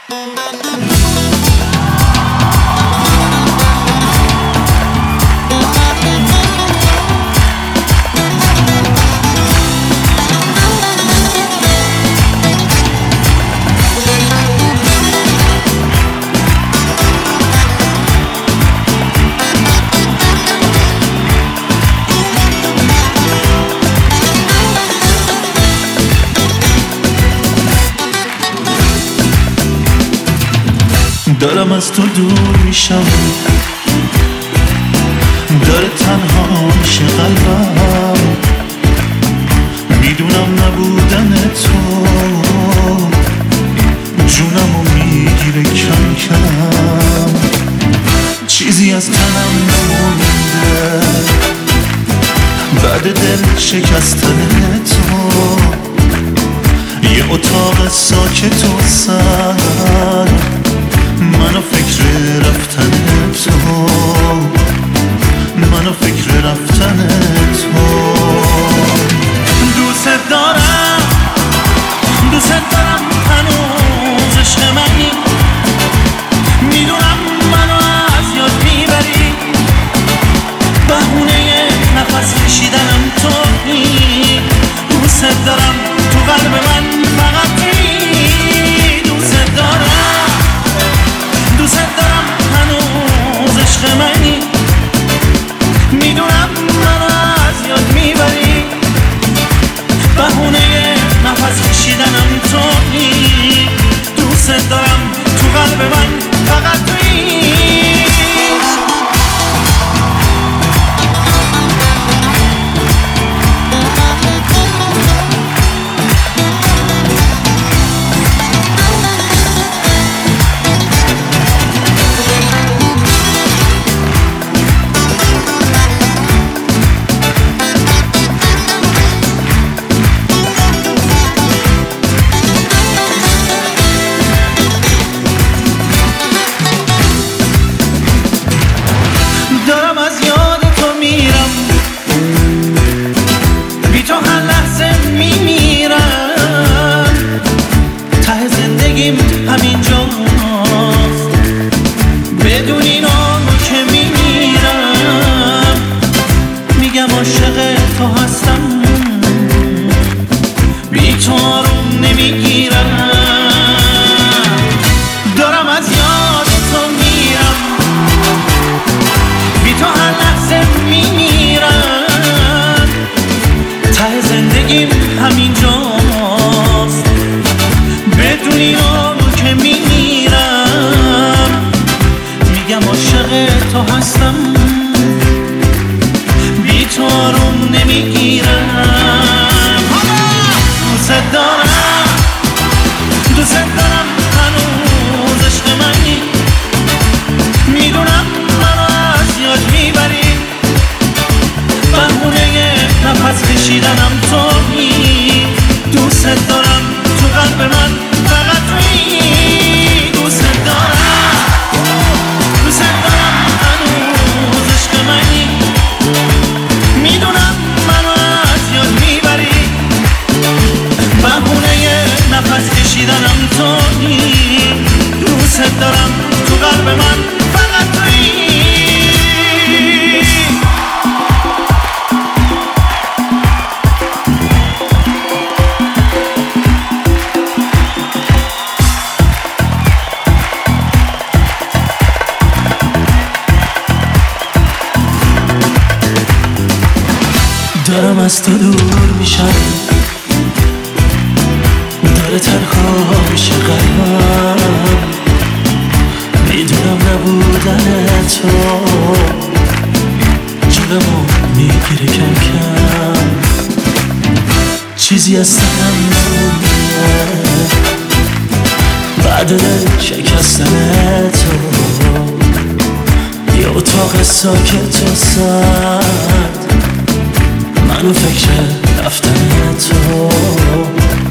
دارم از تو دور میشم، داره تنها میشه قلبم، میدونم نبودن تو جونمو میگیره کم کم، چیزی از تنم نمونده بعد دل شکستن تو، یه اتاق ساکت و سرد منو فکر رفتن تو، منو فکر رفتن تو. دوست دارم هنوز عشق منی، میدونم منو از یاد میبری، بهونه نفس کشیدنم تویی. دوست دارم تو قلب من فقط تویی. دوست دارم هنوز عشق منی، میدونم منو از یاد میبری، بهونه نفس کشیدنم تویی. دوست دارم تو قلب من فقط تویی. دارم از تو دور میشم، داره تنها میشه قلبم، میدونم نبودن تو جونمو میگیره کم کم، چیزی از تنم نمونده بعد دل شکستن تو، یه اتاق ساکت و سرد منو فکر رفتن تو.